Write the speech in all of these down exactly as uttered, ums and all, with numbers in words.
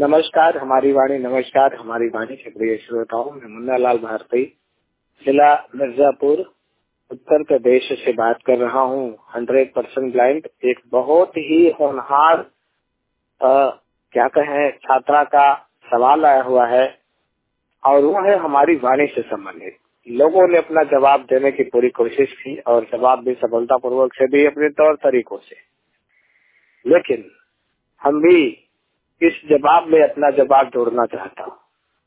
नमस्कार हमारी वाणी नमस्कार हमारी वाणी के प्रिय श्रोताओं, मैं मुन्ना लाल भारती जिला मिर्जापुर उत्तर प्रदेश से बात कर रहा हूँ। हंड्रेड परसेंट ब्लाइंड एक बहुत ही होनहार आ, क्या कहें छात्रा का सवाल आया हुआ है और वो है हमारी वाणी से संबंधित। लोगों ने अपना जवाब देने की पूरी कोशिश की और जवाब भी सफलतापूर्वक से दी अपने तौर तरीकों से, लेकिन हम भी इस जवाब में अपना जवाब जोड़ना चाहता हूँ।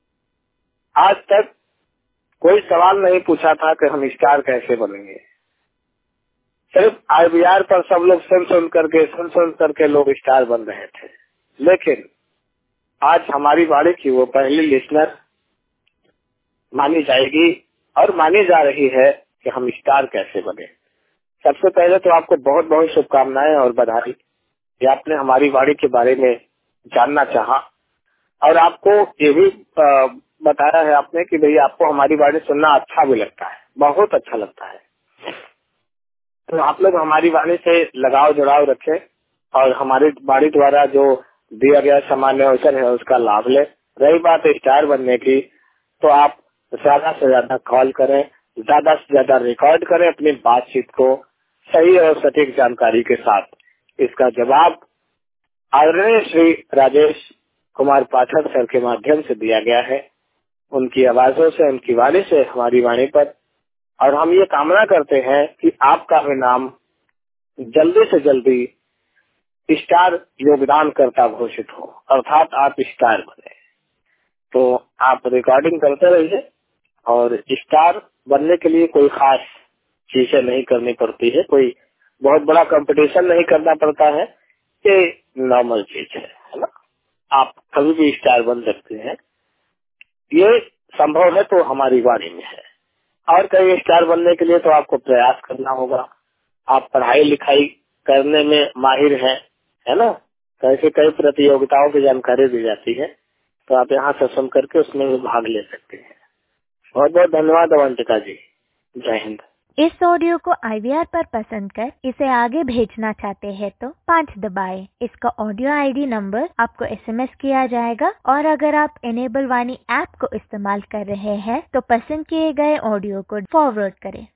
आज तक कोई सवाल नहीं पूछा था कि हम स्टार कैसे बनेंगे। सिर्फ आईवीआर पर सब लोग सुन सुन करके सुन सुन करके लोग स्टार बन रहे थे, लेकिन आज हमारी वाणी की वो पहली लिसनर मानी जाएगी और मानी जा रही है कि हम स्टार कैसे बने। सबसे पहले तो आपको बहुत बहुत शुभकामनाएं और बधाई कि आपने हमारी वाणी के बारे में जानना चाहा और आपको ये भी बताया है आपने कि भाई आपको हमारी वाणी सुनना अच्छा भी लगता है, बहुत अच्छा लगता है। तो आप लोग हमारी वाणी से लगाव जुड़ाव रखें और हमारी वाणी द्वारा जो दिया गया सामान्य अवसर है उसका लाभ लें। रही बात स्टार बनने की, तो आप ज्यादा से ज्यादा कॉल करें, ज्यादा से ज्यादा रिकॉर्ड करें अपनी बातचीत को सही और सटीक जानकारी के साथ। इसका जवाब आदरणीय श्री राजेश कुमार पाठक सर के माध्यम से दिया गया है, उनकी आवाजों से, उनकी वाणी से हमारी वाणी पर। और हम ये कामना करते हैं कि आपका भी नाम जल्दी से जल्दी स्टार योगदान करता घोषित हो, अर्थात आप स्टार बने। तो आप रिकॉर्डिंग करते रहिए और स्टार बनने के लिए कोई खास चीजें नहीं करनी पड़ती है, कोई बहुत बड़ा कंपटीशन नहीं करना पड़ता है, ये नॉर्मल चीज है, है ना। आप कभी भी स्टार बन सकते हैं, ये संभव है तो हमारी वाणी में है। और कहीं स्टार बनने के लिए तो आपको प्रयास करना होगा। आप पढ़ाई लिखाई करने में माहिर हैं, है ना। तो ऐसे कई प्रतियोगिताओं की जानकारी दी जाती है, तो आप यहाँ से सुन करके उसमें भी भाग ले सकते हैं। बहुत बहुत धन्यवाद अवंतिका जी, जय हिंद। इस ऑडियो को आईवीआर पर पसंद कर इसे आगे भेजना चाहते हैं तो पाँच दबाएं। इसका ऑडियो आईडी नंबर आपको एसएमएस किया जाएगा और अगर आप एनेबल वाणी ऐप को इस्तेमाल कर रहे हैं तो पसंद किए गए ऑडियो को फॉरवर्ड करें।